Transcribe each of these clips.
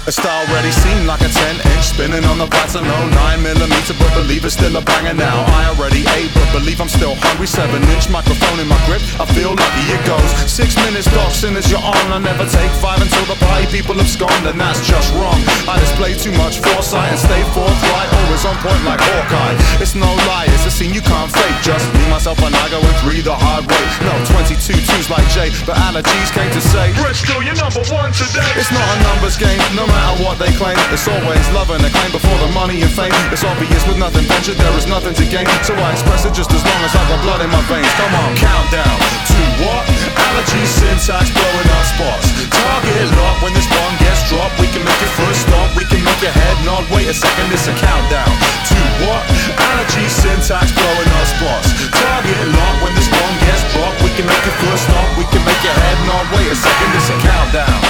A style already seemed like a 10-inch spinning on the platinum 9mm, but believe it's still a banger now. I already ate, but believe I'm still hungry. 7-inch microphone in my grip, I feel lucky it goes 6 minutes, dark soon as you're on. I never take 5 until the party people have gone, and that's just wrong. I display too much foresight and stay forthright, always on point like Hawkeye. It's no lie, it's a scene you can't fake. Just me, myself, and I go and 3 the hard way. No 22 twos like Jay, but allergies came to say Bristol, you're number 1 today. It's not a numbers game, no matter what they claim. It's always love and acclaim before the money and fame. It's obvious with nothing ventured, there is nothing to gain. So I express it just as long as I've got blood in my veins. Come on, countdown to what? Allergy syntax blowing up spots. Target lock when this one gets dropped. We can make your foot stop, we can make your head nod. Wait a second, it's a countdown to what? Allergy syntax blowing up spots. Target lock when this one gets dropped. We can make your foot stop, we can make your head nod. Wait a second, it's a countdown.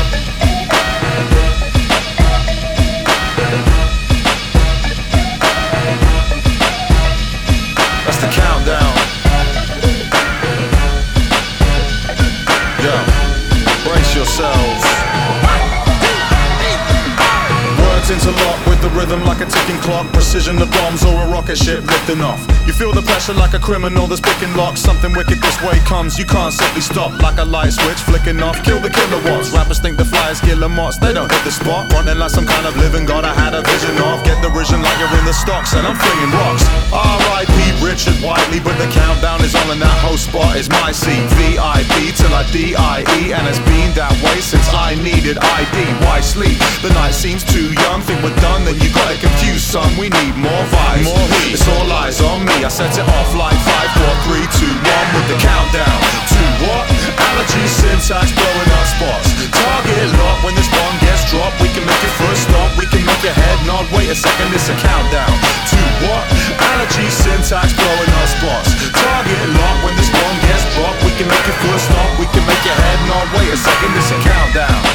That's the countdown. Yo, brace yourselves. Words interlock with the rhythm like a ticking clock. Precision of bombs or a rocket ship lifting off. You feel the pressure like a criminal that's picking locks. Something wicked this way comes, you can't simply stop. Like a light switch flicking off, kill the kilowatts. Rappers think the flyers guillemots, they don't hit the spot. Running like some kind of living god I had a vision of. Get the vision like you're in the stocks and I'm flinging rocks. R.I.P. Richard Whiteley, but the countdown is on and that whole spot is my seat. VIP till I D-I-E, and it's been that way since I needed ID. Why sleep? The night seems too young. Think we're done, then you got it confused, son. We need more vibes, more heat. It's all eyes on me. I set it off like 5, 4, 3, 2, 1 with the countdown to what? Allergy syntax blowing up spots. Target lock when this one gets dropped. We can make your foot stop, we can make your head nod. Wait a second, it's a countdown to what? Allergy syntax blowing up spots. Target lock when this one gets dropped. We can make your foot stop, we can make your head nod. Wait a second, it's a countdown.